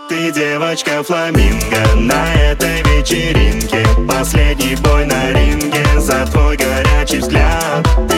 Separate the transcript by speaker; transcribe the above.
Speaker 1: Ты девочка фламинго на этой вечеринке. Последний бой на ринге за твой горячий взгляд.